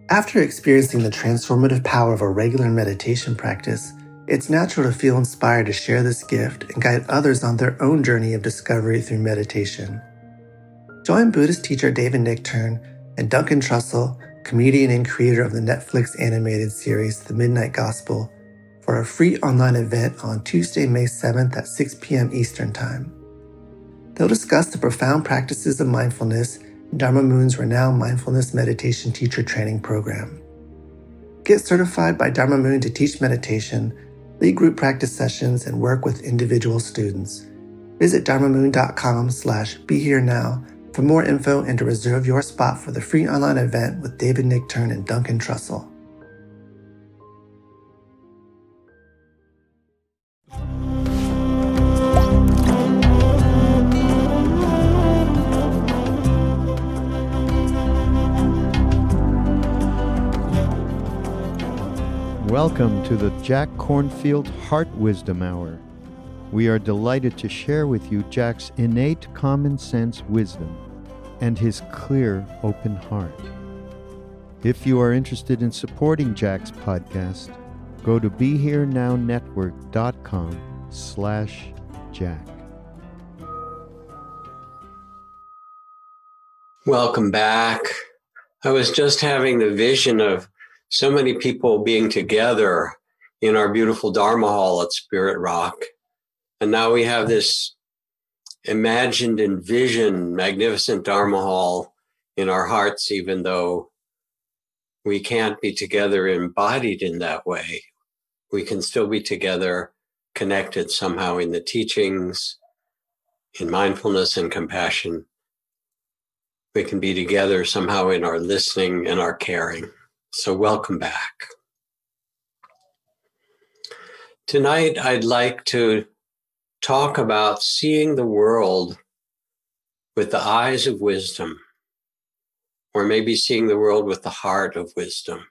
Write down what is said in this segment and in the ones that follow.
After experiencing the transformative power of a regular meditation practice, it's natural to feel inspired to share this gift and guide others on their own journey of discovery through meditation. Join Buddhist teacher David Nichtern and Duncan Trussell, comedian and creator of the Netflix animated series The Midnight Gospel, for a free online event on Tuesday, May 7th at 6 p.m. Eastern Time. They'll discuss the profound practices of mindfulness in Dharma Moon's renowned mindfulness meditation teacher training program. Get certified by Dharma Moon to teach meditation, lead group practice sessions, and work with individual students. Visit dharmamoon.com/beherenow for more info and to reserve your spot for the free online event with David Nichtern and Duncan Trussell. Welcome to the Jack Kornfield Heart Wisdom Hour. We are delighted to share with you Jack's innate common sense wisdom and his clear, open heart. If you are interested in supporting Jack's podcast, go to BeHereNowNetwork.com/Jack. Welcome back. I was just having the vision of so many people being together in our beautiful Dharma Hall at Spirit Rock. And now we have this imagined, envisioned, magnificent Dharma Hall in our hearts, even though we can't be together embodied in that way. We can still be together, connected somehow in the teachings, in mindfulness and compassion. We can be together somehow in our listening and our caring. So welcome back. Tonight, I'd like to talk about seeing the world with the eyes of wisdom, or maybe seeing the world with the heart of wisdom.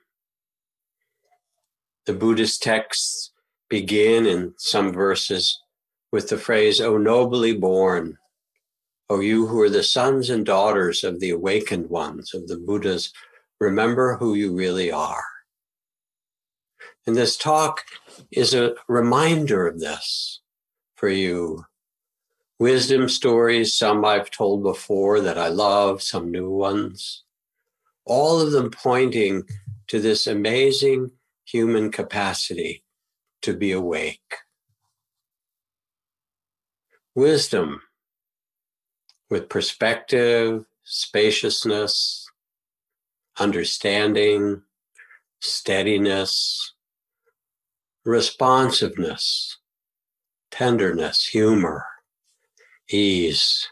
The Buddhist texts begin in some verses with the phrase, "O nobly born, O you who are the sons and daughters of the awakened ones, of the Buddhas, remember who you really are." And this talk is a reminder of this for you. Wisdom stories, some I've told before that I love, some new ones, all of them pointing to this amazing human capacity to be awake. Wisdom with perspective, spaciousness, understanding, steadiness, responsiveness, tenderness, humor, ease.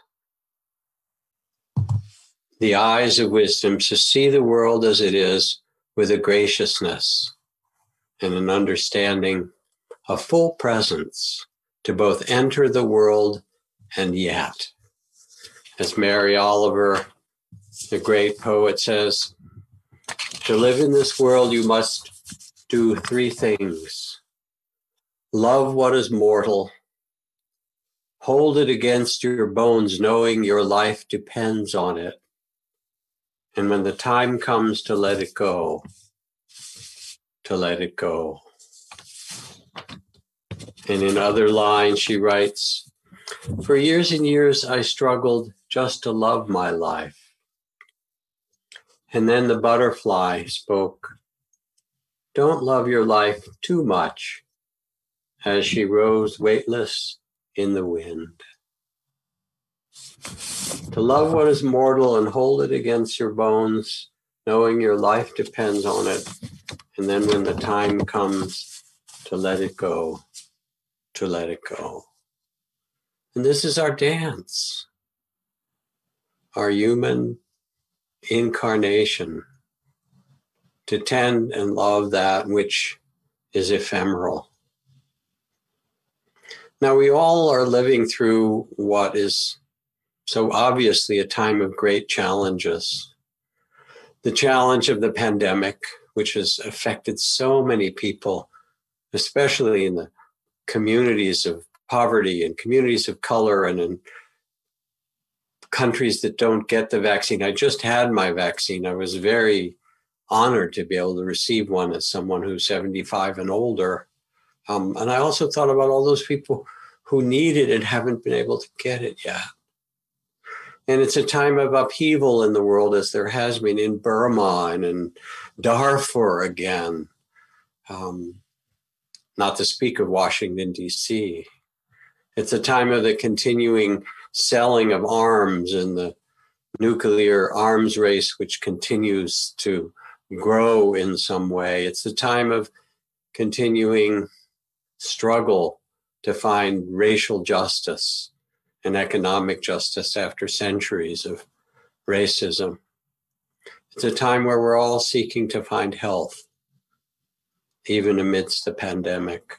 The eyes of wisdom to see the world as it is with a graciousness and an understanding, a full presence to both enter the world and yet. As Mary Oliver, the great poet, says, to live in this world, you must do three things. Love what is mortal. Hold it against your bones, knowing your life depends on it. And when the time comes to let it go, to let it go. And in other lines, she writes, for years and years, I struggled just to love my life. And then the butterfly spoke, don't love your life too much, as she rose weightless in the wind. To love what is mortal and hold it against your bones, knowing your life depends on it. And then when the time comes to let it go, to let it go. And this is our dance, our human incarnation, to tend and love that which is ephemeral. Now, we all are living through what is so obviously a time of great challenges. The challenge of the pandemic, which has affected so many people, especially in the communities of poverty and communities of color and in countries that don't get the vaccine. I just had my vaccine. I was very honored to be able to receive one as someone who's 75 and older. And I also thought about all those people who need it and haven't been able to get it yet. And it's a time of upheaval in the world, as there has been in Burma and in Darfur again, not to speak of Washington, D.C. It's a time of the continuing selling of arms and the nuclear arms race, which continues to grow in some way. It's a time of continuing struggle to find racial justice and economic justice after centuries of racism. It's a time where we're all seeking to find health, even amidst the pandemic.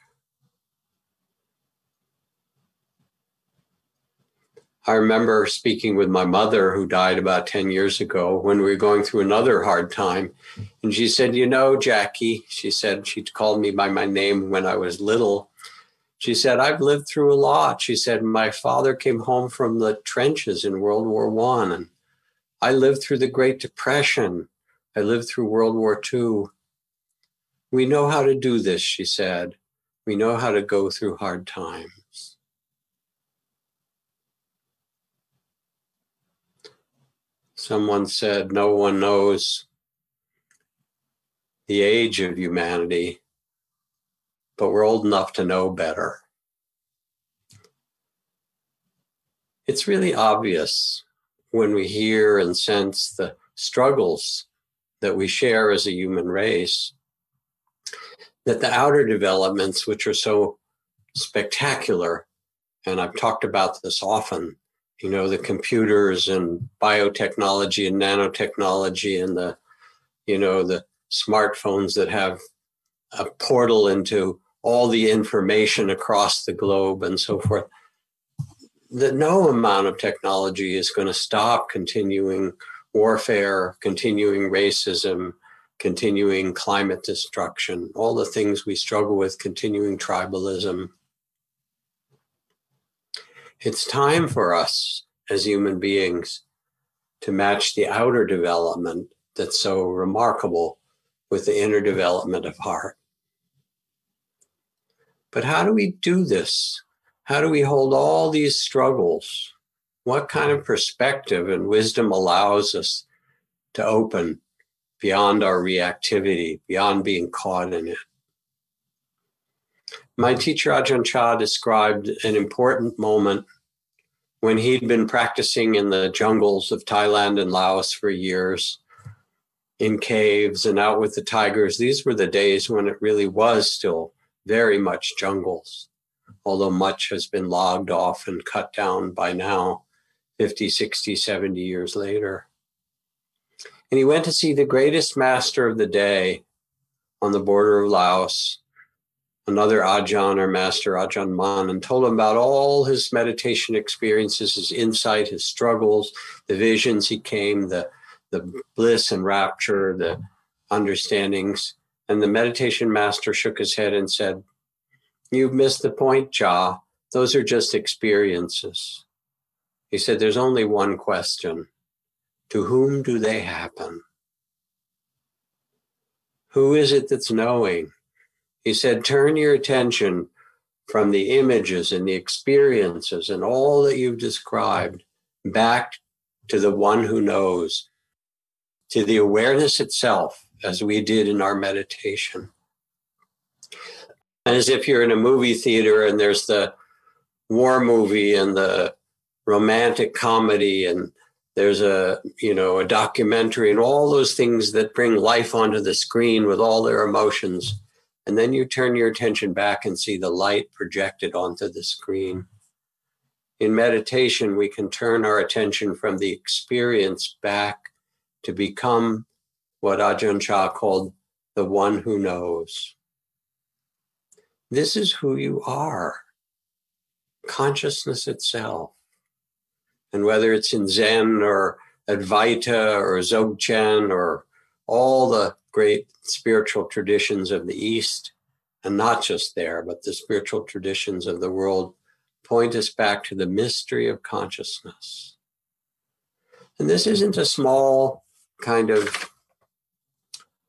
I remember speaking with my mother, who died about 10 years ago, when we were going through another hard time. And she said, you know, Jackie, she said, she called me by my name when I was little. She said, I've lived through a lot. She said, my father came home from the trenches in World War I, and I lived through the Great Depression. I lived through World War II. We know how to do this, she said. We know how to go through hard times. Someone said, no one knows the age of humanity, but we're old enough to know better. It's really obvious when we hear and sense the struggles that we share as a human race, that the outer developments, which are so spectacular, and I've talked about this often, you know, the computers and biotechnology and nanotechnology and the smartphones that have a portal into all the information across the globe and so forth, that no amount of technology is going to stop continuing warfare, continuing racism, continuing climate destruction, all the things we struggle with, continuing tribalism. It's time for us as human beings to match the outer development that's so remarkable with the inner development of heart. But how do we do this? How do we hold all these struggles? What kind of perspective and wisdom allows us to open beyond our reactivity, beyond being caught in it? My teacher Ajahn Chah described an important moment when he'd been practicing in the jungles of Thailand and Laos for years, in caves and out with the tigers. These were the days when it really was still very much jungles, although much has been logged off and cut down by now, 50, 60, 70 years later. And he went to see the greatest master of the day on the border of Laos, another Ajahn or master, Ajahn Mun, and told him about all his meditation experiences, his insight, his struggles, the visions he came, the bliss and rapture, the understandings. And the meditation master shook his head and said, "You've missed the point, Cha. Those are just experiences." He said, "There's only one question. To whom do they happen? Who is it that's knowing?" He said, "Turn your attention from the images and the experiences and all that you've described back to the one who knows, to the awareness itself, as we did in our meditation." As if you're in a movie theater and there's the war movie and the romantic comedy and there's a documentary and all those things that bring life onto the screen with all their emotions. And then you turn your attention back and see the light projected onto the screen. In meditation, we can turn our attention from the experience back to become what Ajahn Chah called the one who knows. This is who you are, consciousness itself. And whether it's in Zen or Advaita or Dzogchen or all the great spiritual traditions of the East, and not just there, but the spiritual traditions of the world, point us back to the mystery of consciousness. And this isn't a small kind of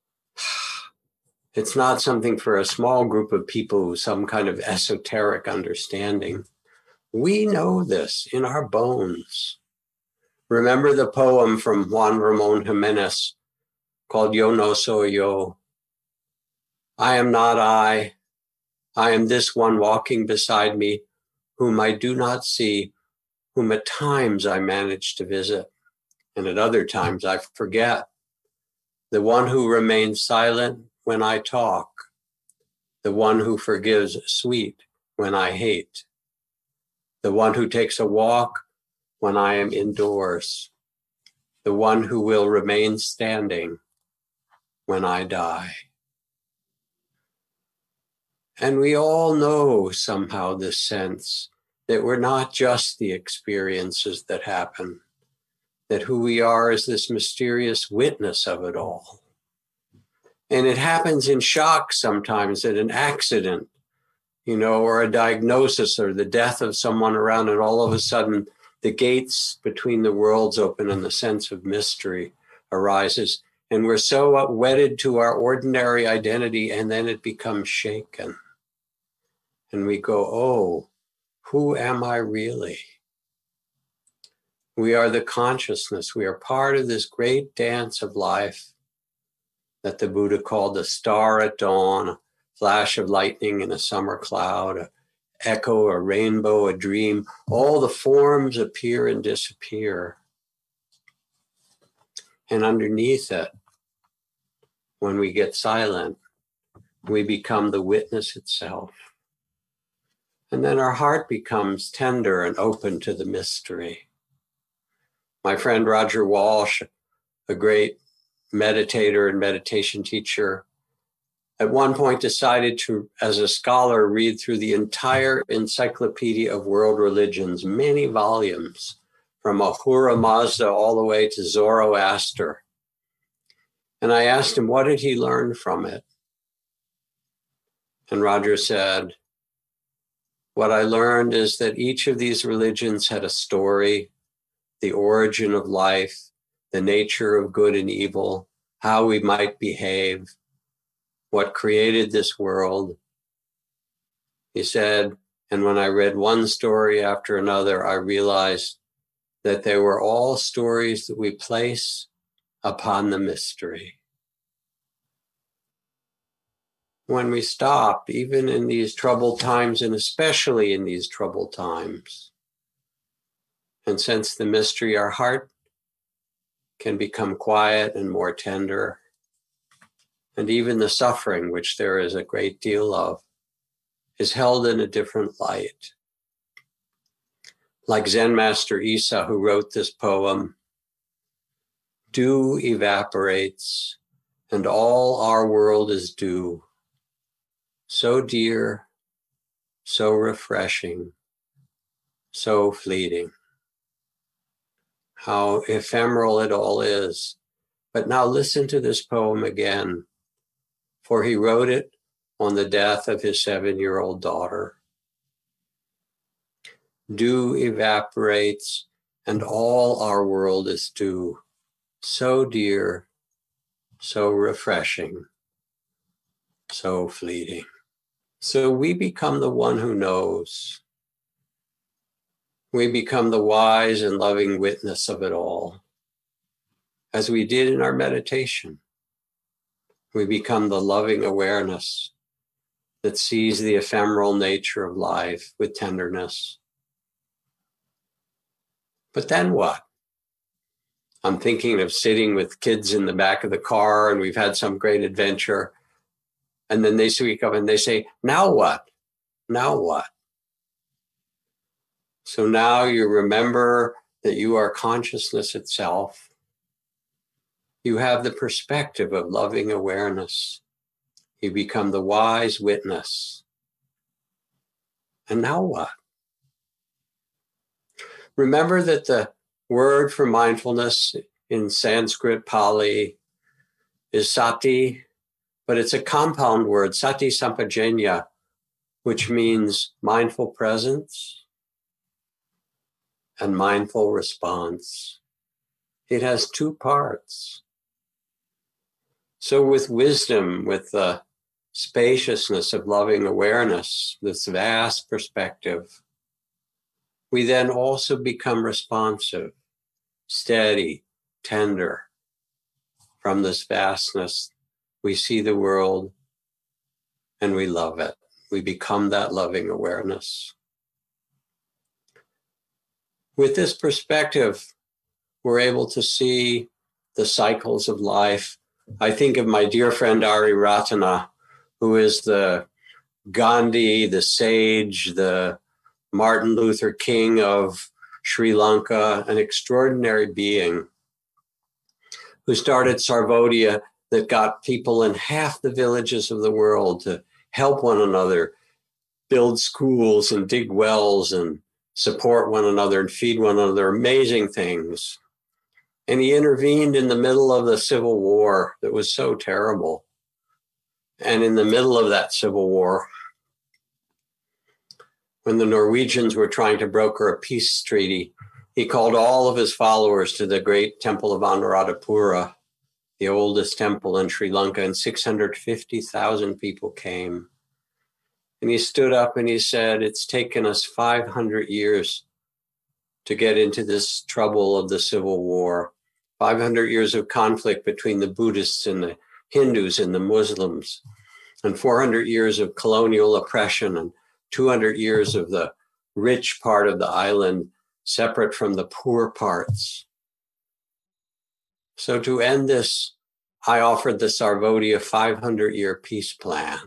It's not something for a small group of people with some kind of esoteric understanding. We know this in our bones. Remember the poem from Juan Ramon Jimenez called Yo No Soy Yo. I am not I. I am this one walking beside me, whom I do not see, whom at times I manage to visit, and at other times I forget. The one who remains silent when I talk, the one who forgives sweet when I hate, the one who takes a walk when I am indoors, the one who will remain standing when I die. And we all know somehow this sense that we're not just the experiences that happen, that who we are is this mysterious witness of it all. And it happens in shock sometimes, at an accident, or a diagnosis or the death of someone around, and all of a sudden the gates between the worlds open and the sense of mystery arises. And we're so wedded to our ordinary identity, and then it becomes shaken. And we go, oh, who am I really? We are the consciousness. We are part of this great dance of life that the Buddha called the star at dawn, a flash of lightning in a summer cloud, an echo, a rainbow, a dream. All the forms appear and disappear. And underneath it, when we get silent, we become the witness itself. And then our heart becomes tender and open to the mystery. My friend Roger Walsh, a great meditator and meditation teacher, at one point decided to, as a scholar, read through the entire Encyclopedia of World Religions, many volumes, from Ahura Mazda all the way to Zoroaster. And I asked him, what did he learn from it? And Roger said, what I learned is that each of these religions had a story, the origin of life, the nature of good and evil, how we might behave, what created this world. He said, and when I read one story after another, I realized that they were all stories that we place upon the mystery. When we stop, even in these troubled times, and especially in these troubled times, and sense the mystery, our heart can become quiet and more tender. And even the suffering, which there is a great deal of, is held in a different light. Like Zen Master Isa, who wrote this poem, dew evaporates, and all our world is dew. So dear, so refreshing, so fleeting. How ephemeral it all is. But now listen to this poem again, for he wrote it on the death of his 7-year-old daughter. Dew evaporates, and all our world is dew. So dear, so refreshing, so fleeting. So we become the one who knows. We become the wise and loving witness of it all. As we did in our meditation, we become the loving awareness that sees the ephemeral nature of life with tenderness. But then what? I'm thinking of sitting with kids in the back of the car, and we've had some great adventure. And then they speak up and they say, now what? Now what? So now you remember that you are consciousness itself. You have the perspective of loving awareness. You become the wise witness. And now what? Remember that the word for mindfulness in Sanskrit, Pali, is sati, but it's a compound word, sati sampajanya, which means mindful presence and mindful response. It has two parts. So with wisdom, with the spaciousness of loving awareness, this vast perspective, we then also become responsive, steady, tender. From this vastness, we see the world and we love it. We become that loving awareness. With this perspective, we're able to see the cycles of life. I think of my dear friend Ari Ratana, who is the Gandhi, the sage, the Martin Luther King of Sri Lanka, an extraordinary being who started Sarvodaya that got people in half the villages of the world to help one another, build schools and dig wells and support one another and feed one another, amazing things. And he intervened in the middle of the civil war that was so terrible. And in the middle of that civil war, when the Norwegians were trying to broker a peace treaty, he called all of his followers to the great temple of Anuradhapura, the oldest temple in Sri Lanka, and 650,000 people came. And he stood up and he said, it's taken us 500 years to get into this trouble of the civil war, 500 years of conflict between the Buddhists and the Hindus and the Muslims, and 400 years of colonial oppression, and 200 years of the rich part of the island separate from the poor parts. So to end this, I offered the Sarvodaya 500-year peace plan.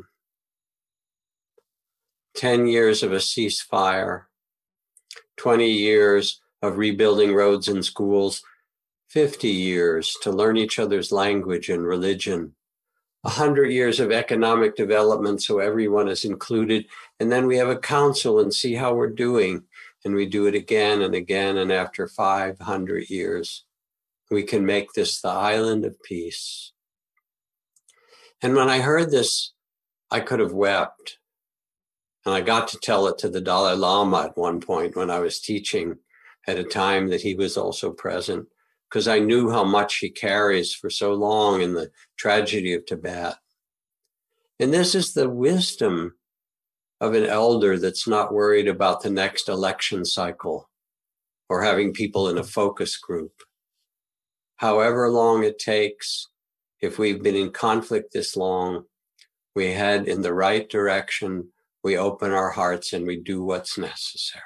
10 years of a ceasefire, 20 years of rebuilding roads and schools, 50 years to learn each other's language and religion, 100 years of economic development so everyone is included, and then we have a council and see how we're doing, and we do it again and again, and after 500 years, we can make this the island of peace. And when I heard this, I could have wept. And I got to tell it to the Dalai Lama at one point when I was teaching at a time that he was also present, because I knew how much he carries for so long in the tragedy of Tibet. And this is the wisdom of an elder that's not worried about the next election cycle or having people in a focus group. However long it takes, if we've been in conflict this long, we head in the right direction, we open our hearts and we do what's necessary.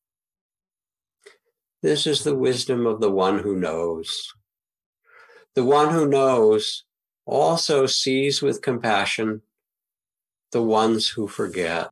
This is the wisdom of the one who knows. The one who knows also sees with compassion the ones who forget.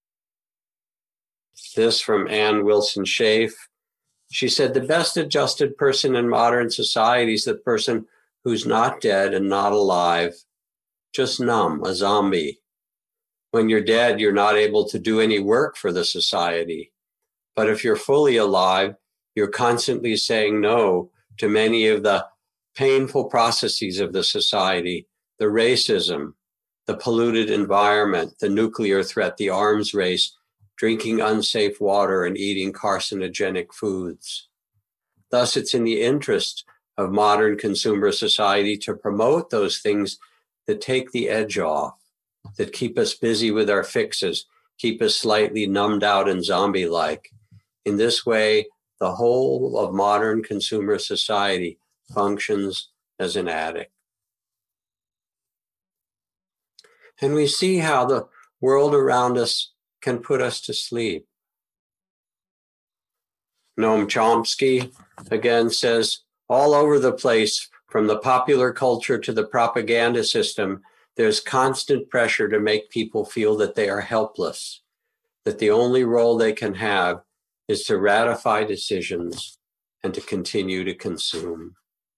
This from Anne Wilson Schaaf. She said, the best adjusted person in modern society is the person who's not dead and not alive, just numb, a zombie. When you're dead, you're not able to do any work for the society. But if you're fully alive, you're constantly saying no to many of the painful processes of the society, the racism, the polluted environment, the nuclear threat, the arms race, drinking unsafe water and eating carcinogenic foods. Thus, it's in the interest of modern consumer society to promote those things that take the edge off, that keep us busy with our fixes, keep us slightly numbed out and zombie-like. In this way, the whole of modern consumer society functions as an addict. And we see how the world around us can put us to sleep. Noam Chomsky again says, all over the place, from the popular culture to the propaganda system, there's constant pressure to make people feel that they are helpless, that the only role they can have is to ratify decisions and to continue to consume.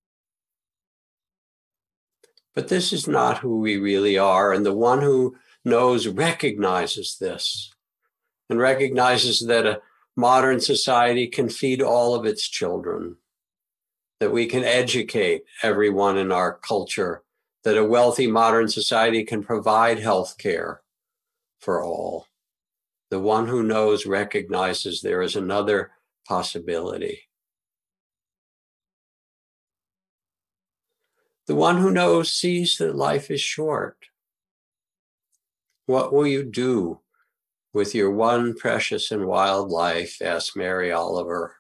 But this is not who we really are, and the one who knows recognizes this and recognizes that a modern society can feed all of its children, that we can educate everyone in our culture, that a wealthy modern society can provide health care for all. The one who knows recognizes there is another possibility. The one who knows sees that life is short. What will you do with your one precious and wild life? Asked Mary Oliver.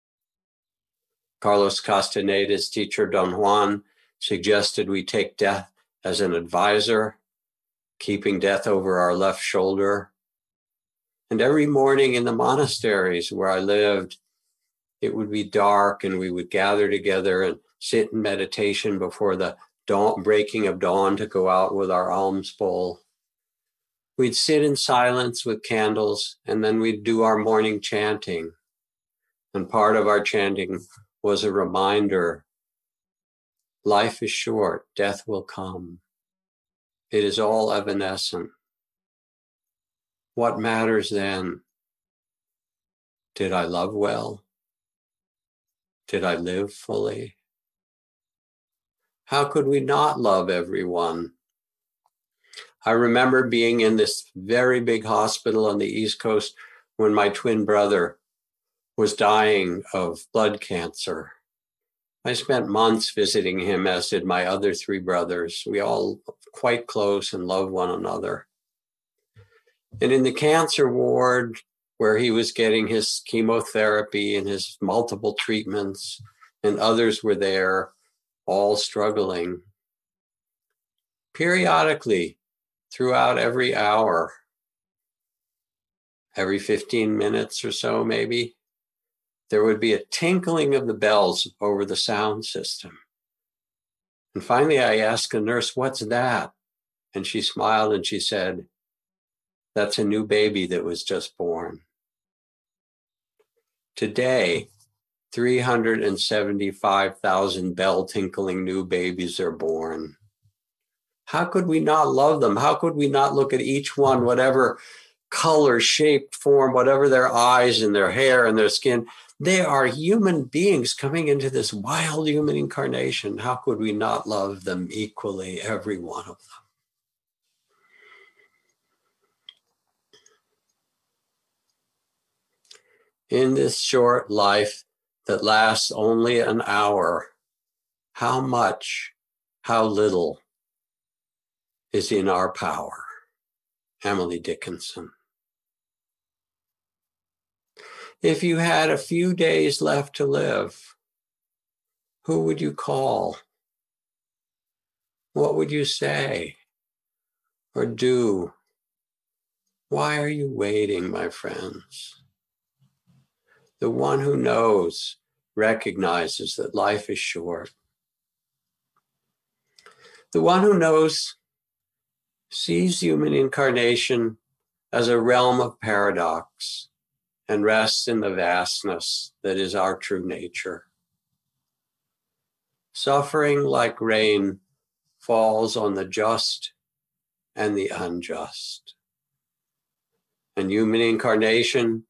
Carlos Castaneda's teacher, Don Juan, suggested we take death as an advisor, keeping death over our left shoulder. And every morning in the monasteries where I lived, it would be dark and we would gather together and sit in meditation before the breaking of dawn to go out with our alms bowl. We'd sit in silence with candles, and then we'd do our morning chanting. And part of our chanting was a reminder, life is short, death will come. It is all evanescent. What matters then? Did I love well? Did I live fully? How could we not love everyone? I remember being in this very big hospital on the East Coast when my twin brother was dying of blood cancer. I spent months visiting him, as did my other three brothers. We all quite close and loved one another. And in the cancer ward, where he was getting his chemotherapy and his multiple treatments, and others were there, all struggling. Periodically, throughout every hour, every 15 minutes or so maybe, there would be a tinkling of the bells over the sound system. And finally I asked the nurse, "What's that?" And she smiled and she said, "That's a new baby that was just born." Today, 375,000 bell-tinkling new babies are born. How could we not love them? How could we not look at each one, whatever color, shape, form, whatever their eyes and their hair and their skin? They are human beings coming into this wild human incarnation. How could we not love them equally, every one of them? In this short life that lasts only an hour, how much, how little is in our power? Emily Dickinson. If you had a few days left to live, who would you call? What would you say or do? Why are you waiting, my friends? The one who knows recognizes that life is short. The one who knows sees human incarnation as a realm of paradox and rests in the vastness that is our true nature. Suffering like rain falls on the just and the unjust. And human incarnation,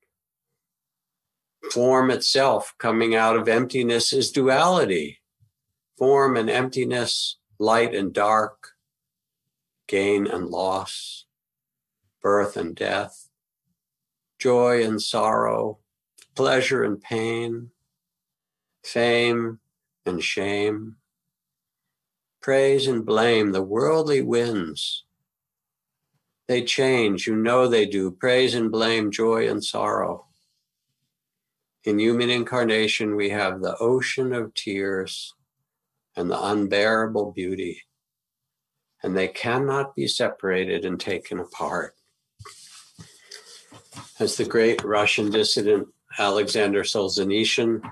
form itself coming out of emptiness, is duality. Form and emptiness, light and dark, gain and loss, birth and death, joy and sorrow, pleasure and pain, fame and shame, praise and blame, the worldly winds. They change, you know they do, praise and blame, joy and sorrow. In human incarnation, we have the ocean of tears and the unbearable beauty, and they cannot be separated and taken apart. As the great Russian dissident Alexander Solzhenitsyn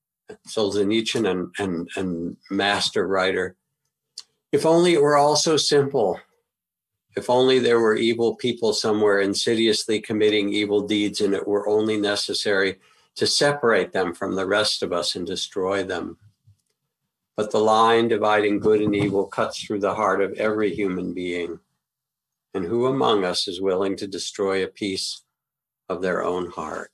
and master writer, if only it were all so simple. If only there were evil people somewhere insidiously committing evil deeds and it were only necessary to separate them from the rest of us and destroy them. But the line dividing good and evil cuts through the heart of every human being. And who among us is willing to destroy a piece of their own heart?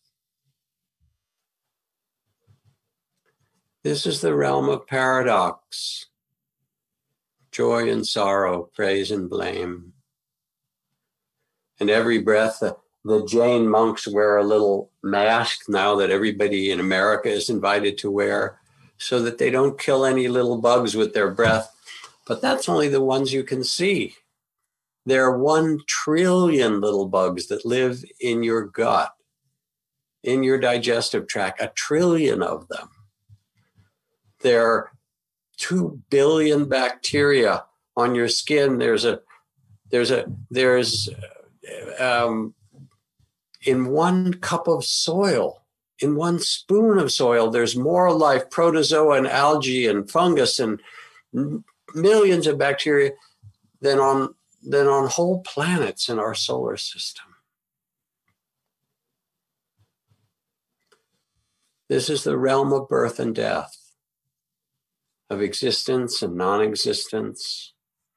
This is the realm of paradox, joy and sorrow, praise and blame. And every breath, the Jain monks wear a little mask now that everybody in America is invited to wear, so that they don't kill any little bugs with their breath. But that's only the ones you can see. There are 1 trillion little bugs that live in your gut, in your digestive tract, 1 trillion of them. There are 2 billion bacteria on your skin. There's in 1 cup of soil, in 1 spoon of soil, there's more life, protozoa and algae and fungus and millions of bacteria than on whole planets in our solar system. This is the realm of birth and death, of existence and non-existence,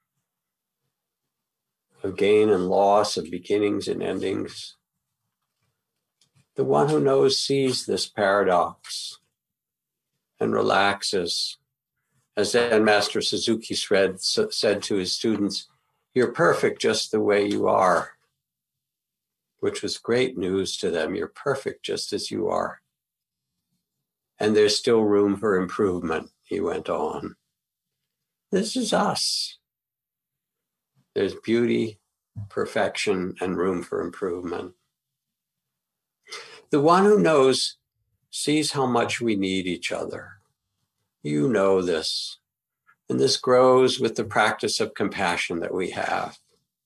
of gain and loss, of beginnings and endings. The one who knows sees this paradox and relaxes. As Zen Master Suzuki said to his students, "You're perfect just the way you are," which was great news to them. You're perfect just as you are. And there's still room for improvement, he went on. This is us. There's beauty, perfection, and room for improvement. The one who knows sees how much we need each other. You know this. And this grows with the practice of compassion that we have.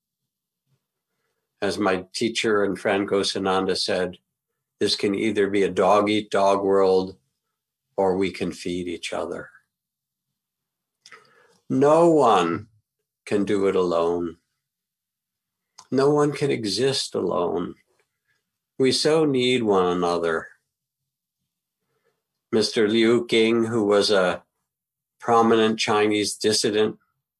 As my teacher and friend Ghosananda said, this can either be a dog-eat-dog world or we can feed each other. No one can do it alone. No one can exist alone. We so need one another. Mr. Liu Qing, who was a prominent Chinese dissident,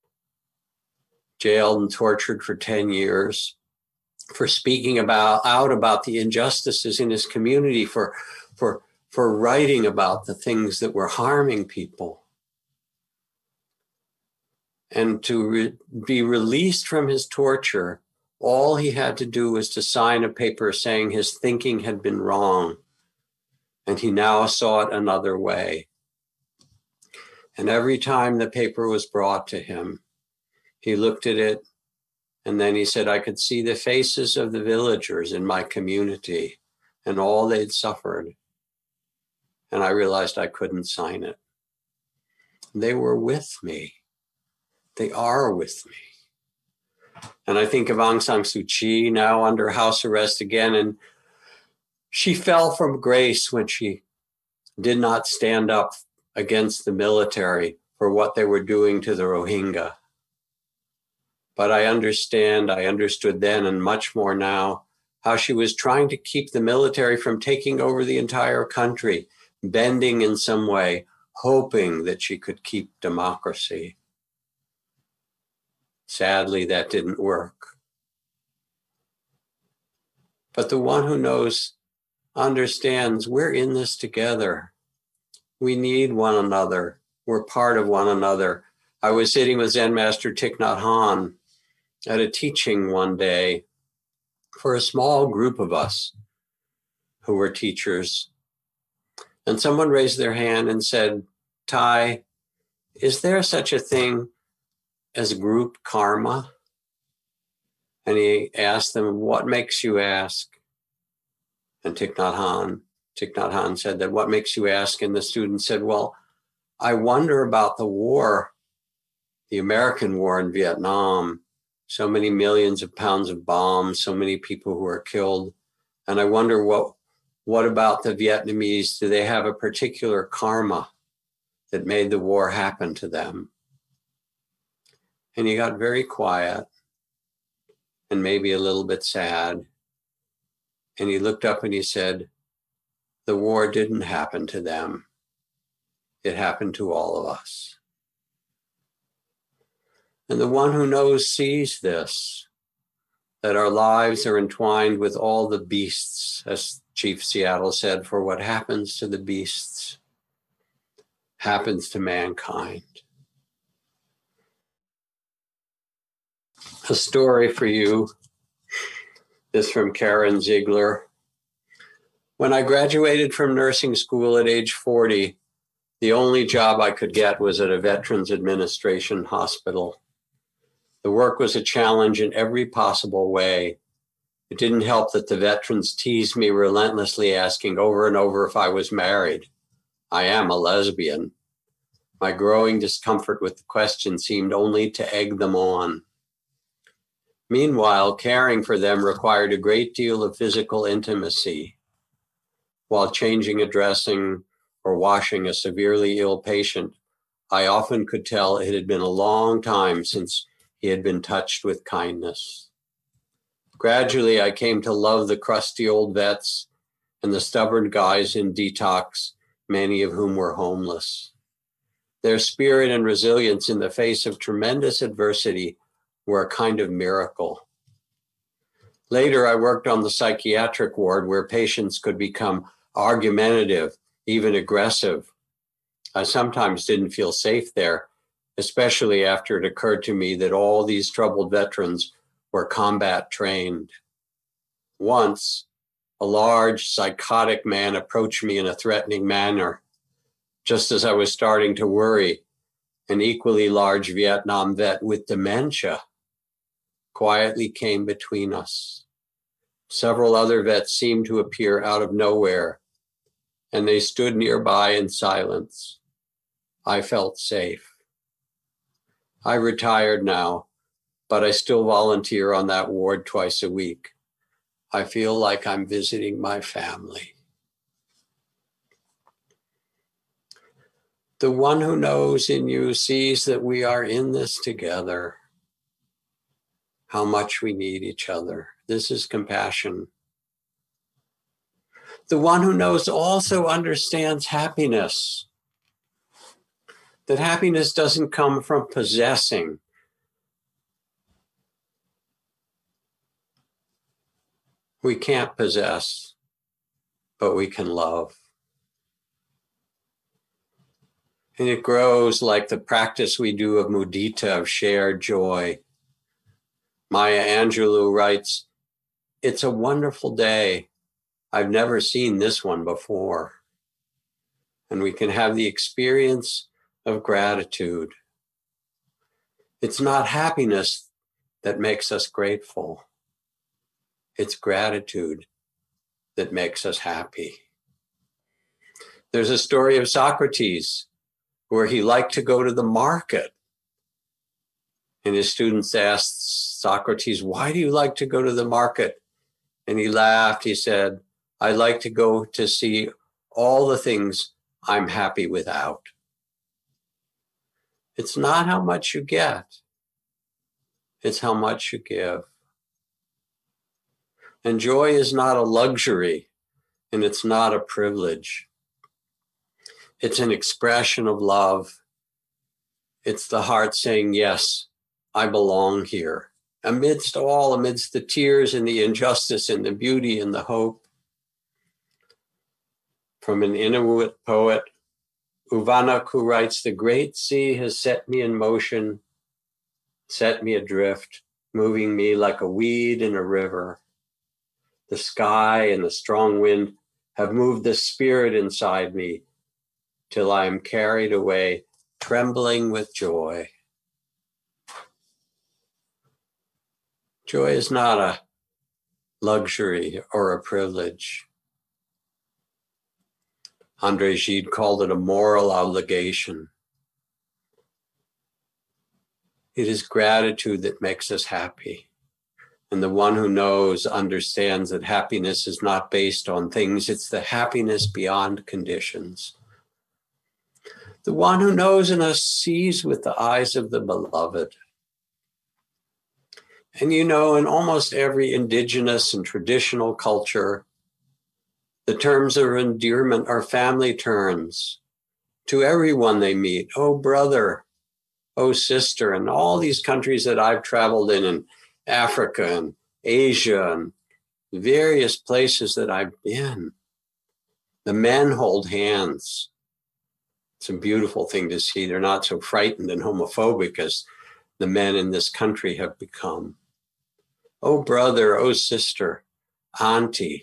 jailed and tortured for 10 years for speaking out about the injustices in his community, for writing about the things that were harming people. And to be released from his torture, all he had to do was to sign a paper saying his thinking had been wrong, and he now saw it another way. And every time the paper was brought to him, he looked at it, and then he said, I could see the faces of the villagers in my community and all they'd suffered. And I realized I couldn't sign it. They were with me. They are with me. And I think of Aung San Suu Kyi, now under house arrest again, and she fell from grace when she did not stand up against the military for what they were doing to the Rohingya. But I understood then and much more now, how she was trying to keep the military from taking over the entire country, bending in some way, hoping that she could keep democracy. Sadly, that didn't work. But the one who knows understands we're in this together. We need one another. We're part of one another. I was sitting with Zen Master Thich Nhat Hanh at a teaching one day for a small group of us who were teachers. And someone raised their hand and said, Thai, is there such a thing as group karma? And he asked them, what makes you ask? And Thich Nhat Hanh said that, what makes you ask? And the student said, well, I wonder about the war, the American war in Vietnam, so many millions of pounds of bombs, so many people who are killed. And I wonder what about the Vietnamese? Do they have a particular karma that made the war happen to them? And he got very quiet and maybe a little bit sad. And he looked up and he said, the war didn't happen to them. It happened to all of us. And the one who knows sees this, that our lives are entwined with all the beasts, as Chief Seattle said, for what happens to the beasts happens to mankind. A story for you is from Karen Ziegler. When I graduated from nursing school at age 40, the only job I could get was at a Veterans Administration hospital. The The work was a challenge in every possible way. It didn't help that the veterans teased me relentlessly, asking over and over if I was married. I am a lesbian. My growing discomfort with the question seemed only to egg them on. Meanwhile, caring for them required a great deal of physical intimacy. While changing a dressing or washing a severely ill patient, I often could tell it had been a long time since he had been touched with kindness. Gradually, I came to love the crusty old vets and the stubborn guys in detox, many of whom were homeless. Their spirit and resilience in the face of tremendous adversity were a kind of miracle. Later, I worked on the psychiatric ward where patients could become argumentative, even aggressive. I sometimes didn't feel safe there, especially after it occurred to me that all these troubled veterans were combat trained. Once, a large, psychotic man approached me in a threatening manner. Just as I was starting to worry, an equally large Vietnam vet with dementia quietly came between us. Several other vets seemed to appear out of nowhere, and they stood nearby in silence. I felt safe. I retired now, but I still volunteer on that ward twice a week. I feel like I'm visiting my family. The one who knows in you sees that we are in this together, how much we need each other. This is compassion. The one who knows also understands happiness, that happiness doesn't come from possessing. We can't possess, but we can love. And it grows like the practice we do of mudita, of shared joy. Maya Angelou writes, "It's a wonderful day. I've never seen this one before." And we can have the experience of gratitude. It's not happiness that makes us grateful. It's gratitude that makes us happy. There's a story of Socrates where he liked to go to the market. And his students asked Socrates, "Why do you like to go to the market?" And he laughed. He said, "I like to go to see all the things I'm happy without." It's not how much you get. It's how much you give. And joy is not a luxury, and it's not a privilege. It's an expression of love. It's the heart saying, "Yes, I belong here." Amidst the tears and the injustice and the beauty and the hope. From an Inuit poet, Uvanak, who writes, "The great sea has set me in motion, set me adrift, moving me like a weed in a river. The sky and the strong wind have moved the spirit inside me till I am carried away, trembling with joy." Joy is not a luxury or a privilege. André Gide called it a moral obligation. It is gratitude that makes us happy. And the one who knows understands that happiness is not based on things. It's the happiness beyond conditions. The one who knows in us sees with the eyes of the beloved. And in almost every indigenous and traditional culture, the terms of endearment are family terms. To everyone they meet, "Oh, brother, oh, sister," and all these countries that I've traveled in Africa and Asia and various places that I've been. The men hold hands. It's a beautiful thing to see. They're not so frightened and homophobic as the men in this country have become. "Oh, brother, oh, sister, Auntie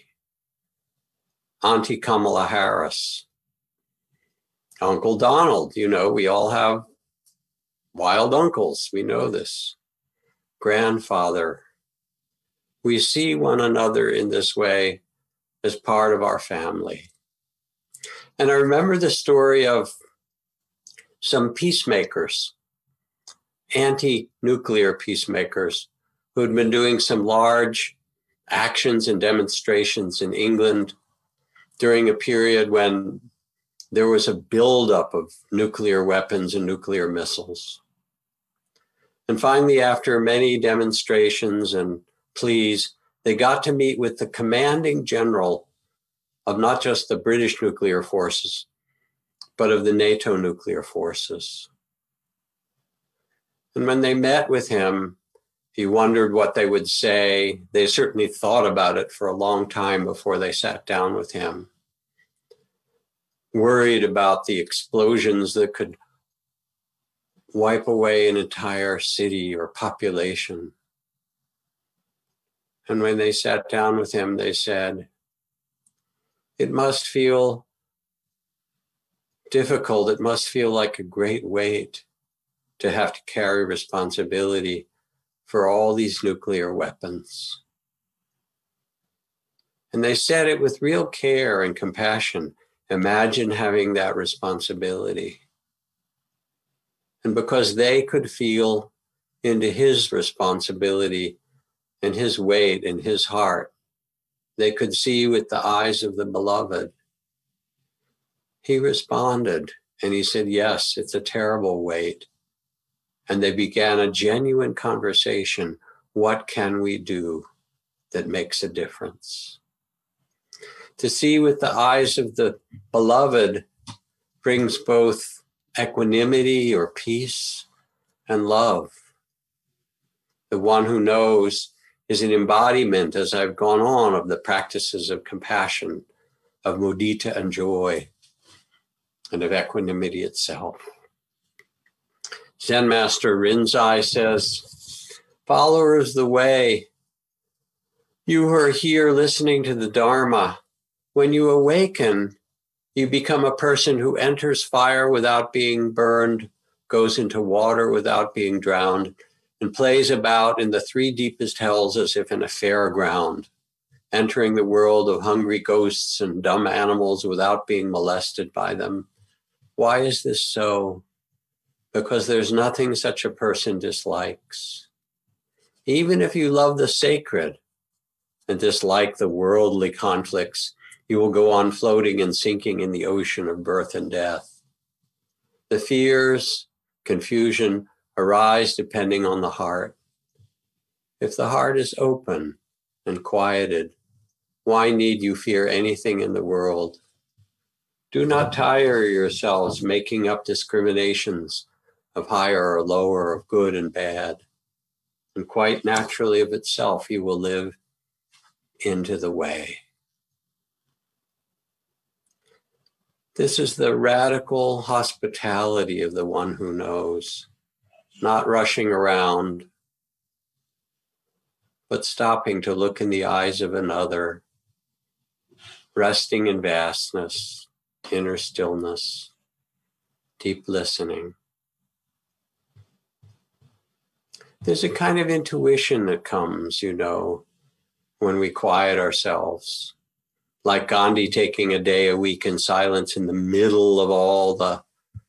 Kamala Harris, Uncle Donald." We all have wild uncles. We know this. grandfather. We see one another in this way as part of our family. And I remember the story of some peacemakers, anti-nuclear peacemakers, who had been doing some large actions and demonstrations in England during a period when there was a buildup of nuclear weapons and nuclear missiles. And finally, after many demonstrations and pleas, they got to meet with the commanding general of not just the British nuclear forces, but of the NATO nuclear forces. And when they met with him, he wondered what they would say. They certainly thought about it for a long time before they sat down with him, worried about the explosions that could wipe away an entire city or population. And when they sat down with him, they said, it must feel difficult. It must feel like a great weight to have to carry responsibility for all these nuclear weapons. And they said it with real care and compassion. Imagine having that responsibility. And because they could feel into his responsibility and his weight in his heart, they could see with the eyes of the beloved. He responded and he said, yes, it's a terrible weight. And they began a genuine conversation. What can we do that makes a difference? To see with the eyes of the beloved brings both equanimity or peace and love. The one who knows is an embodiment, as I've gone on, of the practices of compassion, of mudita and joy, and of equanimity itself. Zen Master Rinzai says, followers of the way, you who are here listening to the Dharma, when you awaken, you become a person who enters fire without being burned, goes into water without being drowned, and plays about in the three deepest hells as if in a fairground, entering the world of hungry ghosts and dumb animals without being molested by them. Why is this so? Because there's nothing such a person dislikes. Even if you love the sacred and dislike the worldly conflicts, you will go on floating and sinking in the ocean of birth and death. The fears, confusion arise depending on the heart. If the heart is open and quieted, why need you fear anything in the world? Do not tire yourselves making up discriminations of higher or lower, of good and bad. And quite naturally of itself, you will live into the way. This is the radical hospitality of the one who knows, not rushing around, but stopping to look in the eyes of another, resting in vastness, inner stillness, deep listening. There's a kind of intuition that comes, when we quiet ourselves. Like Gandhi taking a day a week in silence in the middle of all the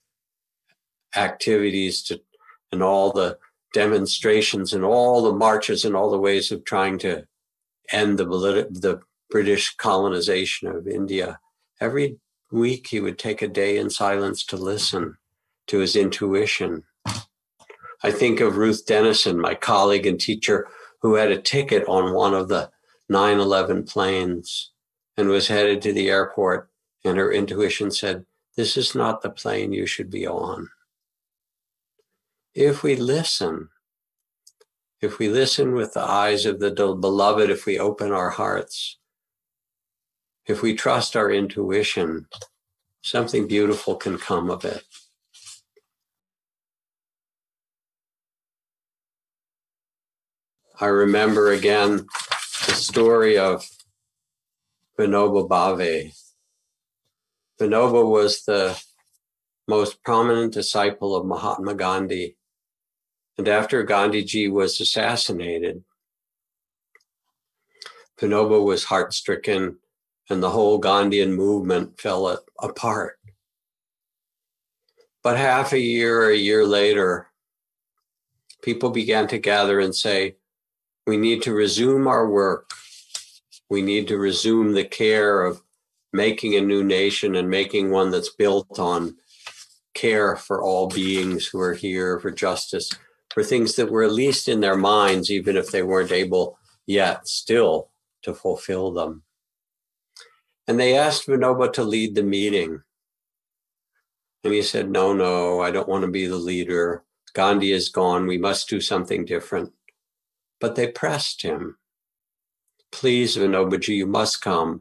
activities and all the demonstrations and all the marches and all the ways of trying to end the British colonization of India. Every week he would take a day in silence to listen to his intuition. I think of Ruth Dennison, my colleague and teacher, who had a ticket on one of the 9/11 planes and was headed to the airport, and her intuition said, this is not the plane you should be on. If we listen with the eyes of the beloved, if we open our hearts, if we trust our intuition, something beautiful can come of it. I remember again the story of Vinoba Bhave. Vinoba was the most prominent disciple of Mahatma Gandhi And after Gandhiji was assassinated, Vinoba was heart-stricken and the whole Gandhian movement fell apart. But half a year later, people began to gather and say, we need to resume our work. We need to resume the care of making a new nation and making one that's built on care for all beings who are here, for justice, for things that were at least in their minds, even if they weren't able yet still to fulfill them. And they asked Vinoba to lead the meeting. And he said, no, I don't want to be the leader. Gandhi is gone. We must do something different. But they pressed him. Please, Vinobaji, you must come.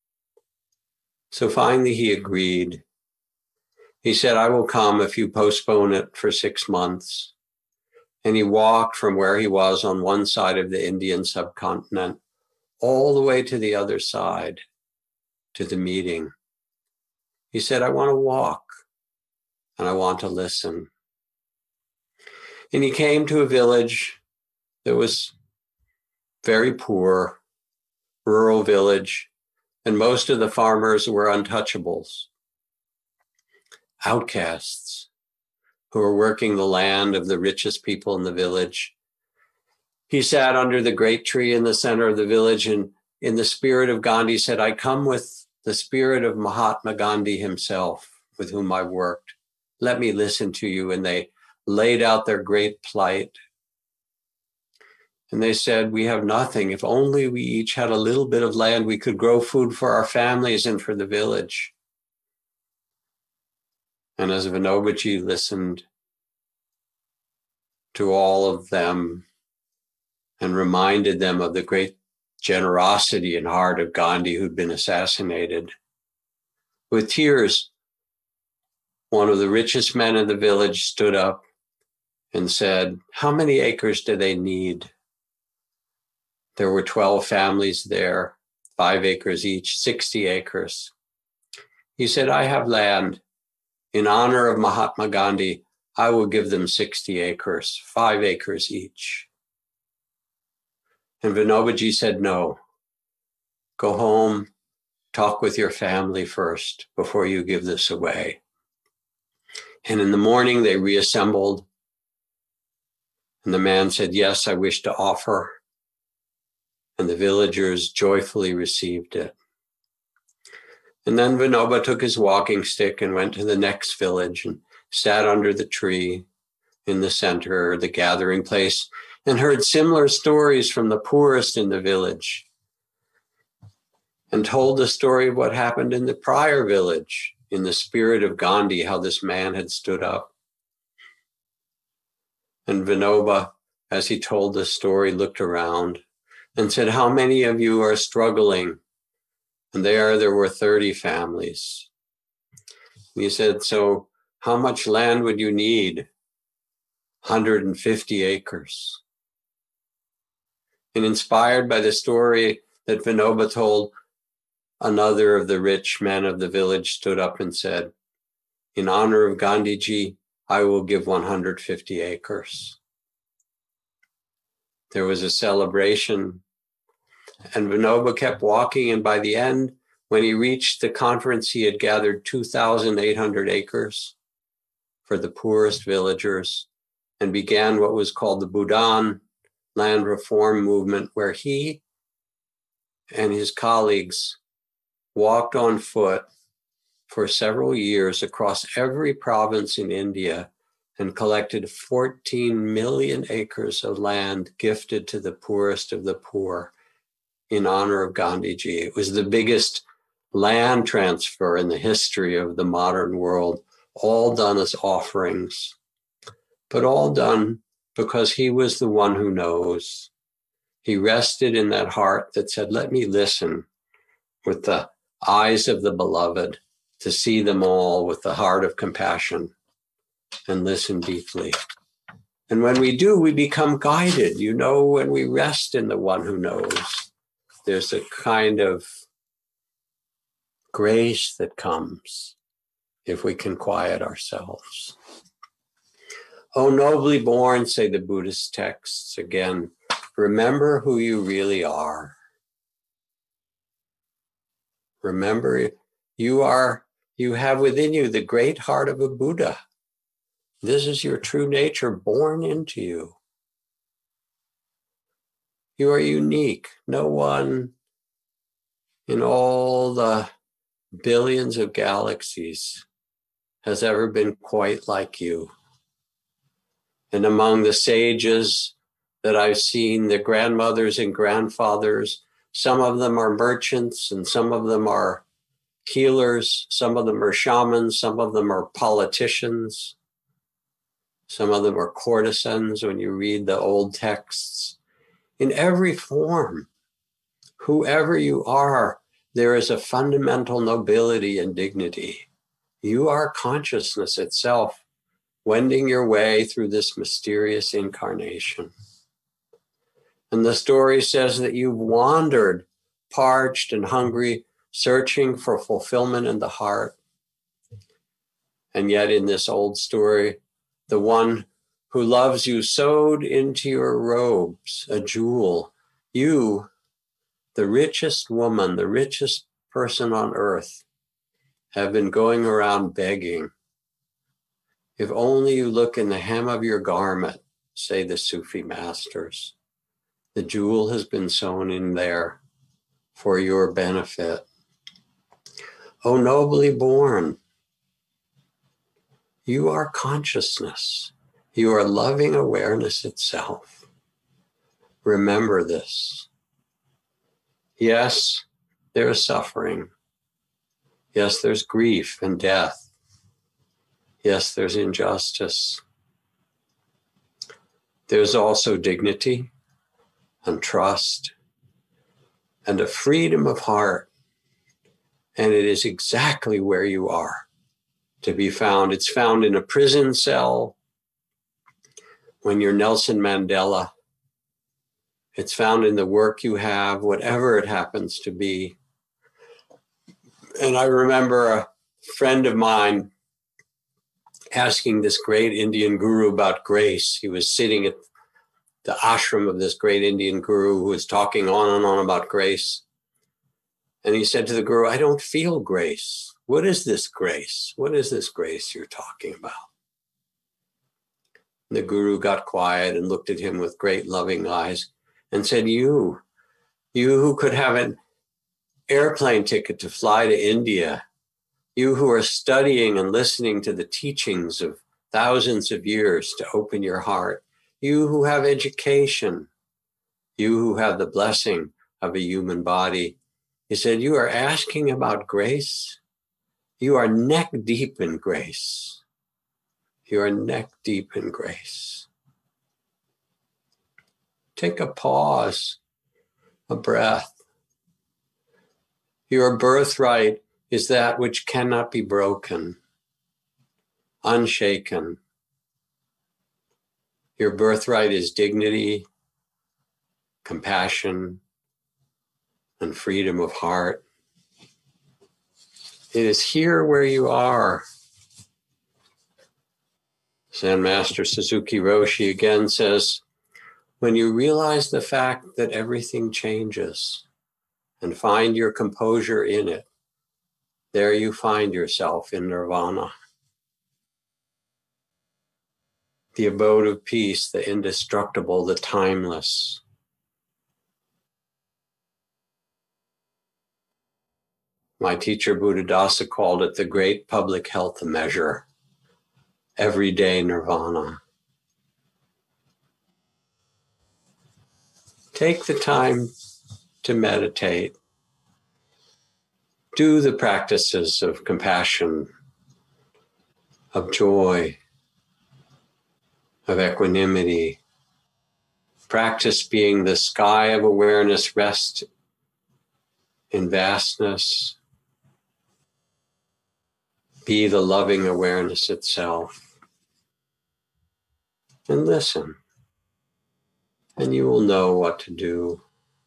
So finally he agreed. He said, I will come if you postpone it for 6 months. And he walked from where he was on one side of the Indian subcontinent all the way to the other side, to the meeting. He said, I want to walk and I want to listen. And he came to a village that was very poor, rural village, and most of the farmers were untouchables, outcasts who were working the land of the richest people in the village. He sat under the great tree in the center of the village and in the spirit of Gandhi said, I come with the spirit of Mahatma Gandhi himself, with whom I worked. Let me listen to you. And they laid out their great plight. And they said, we have nothing. If only we each had a little bit of land, we could grow food for our families and for the village. And as Vinobaji listened to all of them and reminded them of the great generosity and heart of Gandhi who'd been assassinated, with tears, one of the richest men in the village stood up and said, how many acres do they need? There were 12 families there, 5 acres each, 60 acres. He said, I have land. In honor of Mahatma Gandhi, I will give them 60 acres, 5 acres each. And Vinobaji said, no, go home, talk with your family first before you give this away. And in the morning they reassembled. And the man said, yes, I wish to offer. And the villagers joyfully received it. And then Vinoba took his walking stick and went to the next village and sat under the tree in the center, the gathering place, and heard similar stories from the poorest in the village, and told the story of what happened in the prior village, in the spirit of Gandhi, how this man had stood up. And Vinoba, as he told the story, looked around and said, how many of you are struggling? And there were 30 families. He said, so how much land would you need? 150 acres. And inspired by the story that Vinoba told, another of the rich men of the village stood up and said, in honor of Gandhiji, I will give 150 acres. There was a celebration, and Vinoba kept walking, and by the end, when he reached the conference, he had gathered 2,800 acres for the poorest villagers and began what was called the Bhudan Land Reform Movement, where he and his colleagues walked on foot for several years across every province in India and collected 14 million acres of land gifted to the poorest of the poor in honor of Gandhiji. It was the biggest land transfer in the history of the modern world, all done as offerings, but all done because he was the one who knows. He rested in that heart that said, let me listen with the eyes of the beloved, to see them all with the heart of compassion and listen deeply. And when we do, we become guided. You know, when we rest in the one who knows, there's a kind of grace that comes if we can quiet ourselves. O nobly born, say the Buddhist texts again, remember who you really are. Remember, you have within you the great heart of a Buddha. This is your true nature born into you. You are unique. No one in all the billions of galaxies has ever been quite like you. And among the sages that I've seen, the grandmothers and grandfathers, some of them are merchants and some of them are healers, some of them are shamans, some of them are politicians, some of them are courtesans when you read the old texts. In every form, whoever you are, there is a fundamental nobility and dignity. You are consciousness itself, wending your way through this mysterious incarnation. And the story says that you've wandered, parched and hungry, searching for fulfillment in the heart. And yet in this old story, the one who loves you sewed into your robes a jewel. You, the richest woman, the richest person on earth, have been going around begging. If only you look in the hem of your garment, say the Sufi masters, the jewel has been sewn in there for your benefit. O nobly born, you are consciousness. You are loving awareness itself. Remember this. Yes, there is suffering. Yes, there's grief and death. Yes, there's injustice. There's also dignity and trust and a freedom of heart. And it is exactly where you are to be found. It's found in a prison cell when you're Nelson Mandela. It's found in the work you have, whatever it happens to be. And I remember a friend of mine asking this great Indian guru about grace. He was sitting at the ashram of this great Indian guru who was talking on and on about grace. And he said to the guru, I don't feel grace. What is this grace? What is this grace you're talking about? And the guru got quiet and looked at him with great loving eyes and said, you who could have an airplane ticket to fly to India, you who are studying and listening to the teachings of thousands of years to open your heart, you who have education, you who have the blessing of a human body. He said, you are asking about grace? You are neck deep in grace. You are neck deep in grace. Take a pause, a breath. Your birthright is that which cannot be broken, unshaken. Your birthright is dignity, compassion, and freedom of heart. It is here where you are. Zen Master Suzuki Roshi again says, when you realize the fact that everything changes and find your composure in it, there you find yourself in nirvana. The abode of peace, the indestructible, the timeless. My teacher Buddhadasa called it the great public health measure, everyday nirvana. Take the time to meditate. Do the practices of compassion, of joy, of equanimity. Practice being the sky of awareness, rest in vastness. Be the loving awareness itself. And listen, and you will know what to do.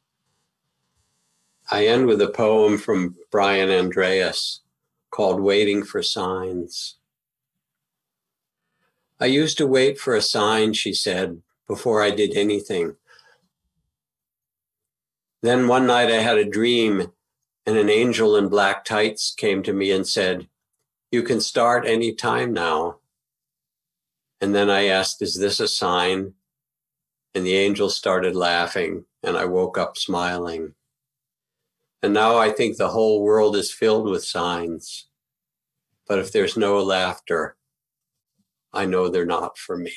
I end with a poem from Brian Andreas called Waiting for Signs. I used to wait for a sign, she said, before I did anything. Then one night I had a dream, and an angel in black tights came to me and said, "You can start any time now." And then I asked, "Is this a sign?" And the angel started laughing, and I woke up smiling. And now I think the whole world is filled with signs. But if there's no laughter, I know they're not for me.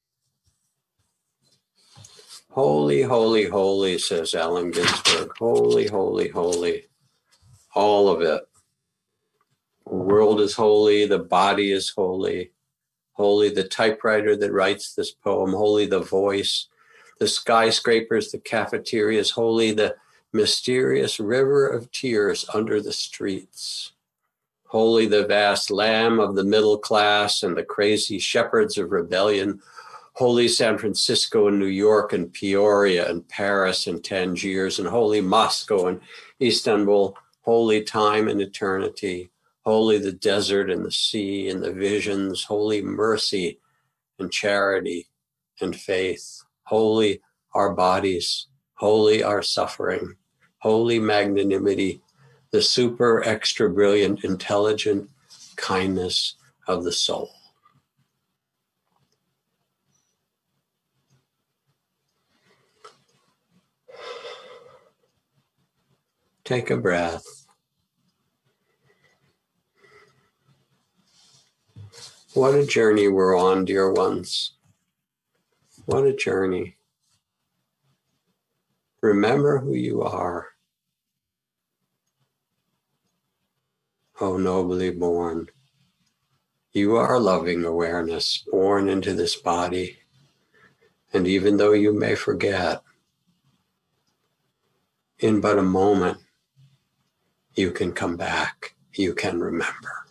Holy, holy, holy, says Allen Ginsberg. Holy, holy, holy. All of it. The world is holy. The body is holy. Holy the typewriter that writes this poem. Holy the voice. The skyscrapers, the cafeterias. Holy the mysterious river of tears under the streets. Holy the vast lamb of the middle class and the crazy shepherds of rebellion. Holy San Francisco and New York and Peoria and Paris and Tangiers, and holy Moscow and Istanbul. Holy time and eternity. Holy the desert and the sea and the visions. Holy mercy and charity and faith. Holy our bodies. Holy our suffering. Holy magnanimity. The super extra brilliant intelligent kindness of the soul. Take a breath. What a journey we're on, dear ones. What a journey. Remember who you are. Oh, nobly born. You are loving awareness, born into this body. And even though you may forget, in but a moment, you can come back. You can remember.